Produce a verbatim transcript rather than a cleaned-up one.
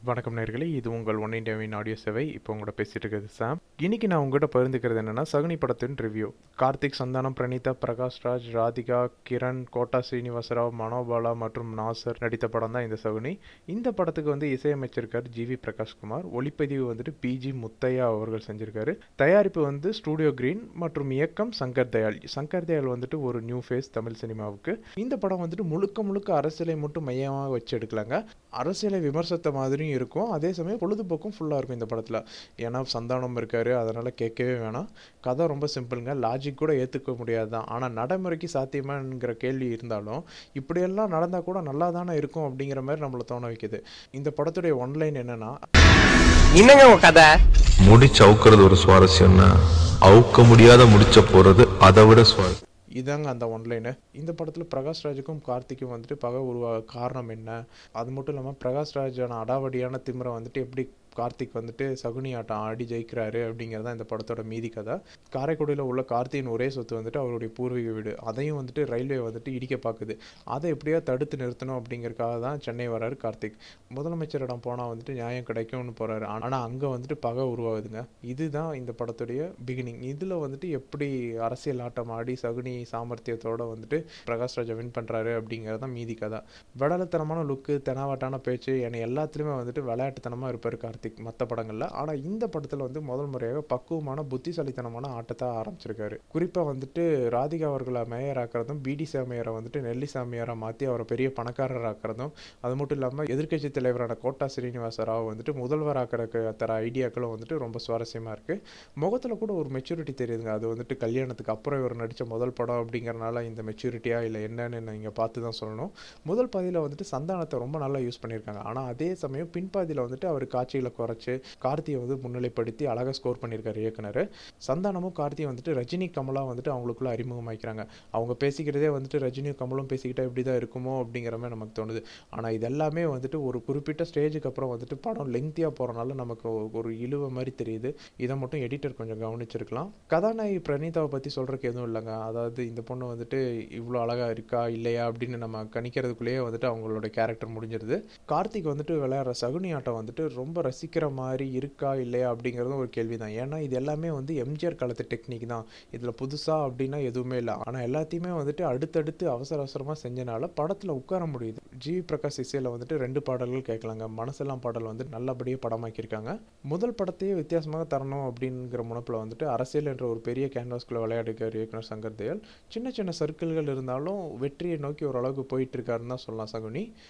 வணக்கம் நேர்களே, இது உங்கள் ஒன் இண்டியாவின் ஆடியோ சேவை. இப்போ உங்களோட பேசிட்டு இருக்கிறது சாம். இன்னைக்கு நான் உங்ககிட்ட பகிர்ந்துக்கிறது என்னன்னா, சகுனி படத்தின் ரிவ்யூ. கார்த்திக், சந்தானம், பிரணீதா, பிரகாஷ் ராஜ், ராதிகா, கிரண், கோட்டா ஸ்ரீனிவாசராவ், மனோபாலா மற்றும் நாசர் நடித்த படம் தான் இந்த சகுனி. இந்த படத்துக்கு வந்து இசையமைச்சிருக்காரு ஜி வி பிரகாஷ்குமார். ஒளிப்பதிவு வந்துட்டு பி ஜி முத்தையா அவர்கள் செஞ்சிருக்காரு. தயாரிப்பு வந்து ஸ்டூடியோ கிரீன் மற்றும் இயக்கம் சங்கர் தயாள். சங்கர் தயாள் வந்துட்டு ஒரு நியூ ஃபேஸ் தமிழ் சினிமாவுக்கு. இந்த படம் வந்துட்டு முழுக்க முழுக்க அரசியலை மட்டும் மையமாக வச்சு எடுக்கலாங்க. அரசியலை விமர்சத்த மாதிரியும் இருக்கும், அதே சமயம் பொழுதுபோக்கும் ஃபுல்லாக இருக்கும் இந்த படத்தில். ஏன்னா சந்தானம் இருக்காரு, அதனால் கேட்கவே வேணாம். கதை ரொம்ப சிம்பிளுங்க, லாஜிக் கூட ஏற்றுக்க முடியாது தான். ஆனால் நடைமுறைக்கு சாத்தியமாங்கிற கேள்வி இருந்தாலும் இப்படியெல்லாம் நடந்தால் கூட நல்லா தானே இருக்கும் அப்படிங்கிற மாதிரி நம்மளை தோண வைக்குது. இந்த படத்துடைய ஒன்லைன் என்னன்னா, என்னங்க உங்க கதை முடிச்சு அவுக்கிறது ஒரு சுவாரஸ்யம்னா அவுக்க முடியாத முடிச்ச போறது அதை விட சுவாரஸ்யம். இதாங்க அந்த ஒன்லைனு. இந்த படத்தில் பிரகாஷ் ராஜுக்கும் கார்த்திக்கும் வந்துட்டு பகை உருவாக காரணம் என்ன, அது மட்டும் இல்லாமல் பிரகாஷ் ராஜான அடாவடியான திமிரை வந்துட்டு எப்படி கார்த்திக் வந்துட்டு சகுனி ஆட்டம் ஆடி ஜெயிக்கிறாரு அப்படிங்கிறது தான் இந்த படத்தோட மீதி கதை. காரைக்குடியில் உள்ள கார்த்தியின் ஒரே சொத்து வந்துட்டு அவருடைய பூர்வீக வீடு. அதையும் வந்துட்டு ரயில்வே வந்துட்டு இடிக்க பார்க்குது. அதை எப்படியா தடுத்து நிறுத்தணும் அப்படிங்கிறதுக்காக தான் சென்னை வராரு கார்த்திக். முதலமைச்சரிடம் போனால் வந்துட்டு நியாயம் கிடைக்கும்னு போகிறாரு. ஆனால் அங்கே வந்துட்டு பகை உருவாகுதுங்க. இதுதான் இந்த படத்துடைய பிகினிங். இதில் வந்துட்டு எப்படி அரசியல் ஆட்டம் ஆடி சகுனி சாமர்த்தியத்தோடு வந்துட்டு பிரகாஷ் ராஜா வின் பண்ணுறாரு அப்படிங்கிறது தான் மீதி கதை. விடலத்தனமான லுக்கு, தெனாவட்டான பேச்சு என எல்லாத்துலேயுமே வந்துட்டு விளையாட்டுத்தனமாக இருப்பார் கார்த்திக் மற்ற படங்களில். ஆனால் இந்த படத்தில் வந்து முதல் முறையாக பக்குவமான புத்திசாலித்தனமான ஆட்டத்தை ஆரம்பிச்சிருக்காரு. குறிப்பாக வந்துட்டு ராதிகா அவர்களை மேயர் ஆக்கிறதும், பிடி சாமியாரை வந்துட்டு நெல்லி சாமியாராக மாற்றி அவரை பெரிய பணக்காரர் ஆக்கிறதும், அது மட்டும் இல்லாமல் எதிர்க்கட்சி தலைவரான கோட்டா ஸ்ரீனிவாச ராவ் வந்துட்டு முதல்வர் ஆக்கிறதுக்கு தர ஐடியாக்களும் வந்துட்டு ரொம்ப சுவாரஸ்யமாக இருக்குது. முகத்தில் கூட ஒரு மெச்சூரிட்டி தெரியுதுங்க. அது வந்துட்டு கல்யாணத்துக்கு அப்புறம் இவர் நடித்த முதல் படம் அப்படிங்கிறனால இந்த மெச்சூரிட்டியா இல்லை என்னன்னு நீங்கள் பார்த்து தான் சொல்லணும். முதல் பாதியில் வந்துட்டு சந்தானத்தை ரொம்ப நல்லா யூஸ் பண்ணியிருக்காங்க. ஆனால் அதே சமயம் பின்பாதியில் வந்துட்டு அவர் காட்சியில் குறைச்சி கார்த்தியை வந்து முன்னிலைப்படுத்தி அழகாக ஸ்கோர் பண்ணியிருக்காரு இயக்குனர். சந்தானமும் கார்த்தியை வந்துட்டு ரஜினி கமலா வந்துட்டு அவங்களுக்குள்ள அறிமுகமாக்கிறாங்க. அவங்க பேசிக்கிறதே வந்துட்டு ரஜினியும் கமலும் பேசிக்கிட்டா இப்படி தான் இருக்குமோ அப்படிங்கிற மாதிரி நமக்கு தோணுது. ஆனால் இதெல்லாமே வந்துட்டு ஒரு குறிப்பிட்ட ஸ்டேஜுக்கு அப்புறம் வந்துட்டு படம் லெங்க்தியாக போகிறனால நமக்கு ஒரு இழுவ மாதிரி தெரியுது. இதை மட்டும் எடிட்டர் கொஞ்சம் கவனிச்சிருக்கலாம். கதாநாயகி பிரணீதாவை பற்றி சொல்கிறதுக்கு எதுவும் இல்லைங்க. அதாவது இந்த பொண்ணு வந்துட்டு இவ்வளோ அழகாக இருக்கா இல்லையா அப்படின்னு நம்ம கணிக்கிறதுக்குள்ளேயே வந்துட்டு அவங்களோட கேரக்டர் முடிஞ்சிருது. கார்த்திக் வந்துட்டு விளையாடுற சகுனி ஆட்டம் வந்துட்டு ரொம்ப ரசிக்கிற மாதிரி இருக்கா இல்லையா அப்படிங்கிறதும் ஒரு கேள்வி தான். ஏன்னா இது எல்லாமே வந்து எம்ஜிஆர் காலத்து டெக்னிக் தான். இதில் புதுசாக அப்படின்னா எதுவுமே இல்லை. ஆனால் எல்லாத்தையுமே வந்துட்டு அடுத்தடுத்து அவசர அவசரமாக செஞ்சனால படத்தில் உட்கார முடியுது. ஜி வி பிரகாஷ் இசையில் வந்துட்டு ரெண்டு பாடல்கள் கேட்கலாங்க. மனசெல்லாம் பாடல் வந்து நல்லபடியாக படமாக்கியிருக்காங்க. முதல் படத்தையே வித்தியாசமாக தரணும் அப்படிங்கிற முனைப்பில் வந்துட்டு அரசியல் என்ற ஒரு பெரிய கேன்வாஸ்குள்ளே விளையாடுக்கார் இயக்குனர் சங்கர் தயாள். சின்ன சின்ன சர்க்கிள்கள் இருந்தாலும் வெற்றியை நோக்கி ஓரளவுக்கு போயிட்டு இருக்காருன்னு தான் சொல்லலாம் சகுனி.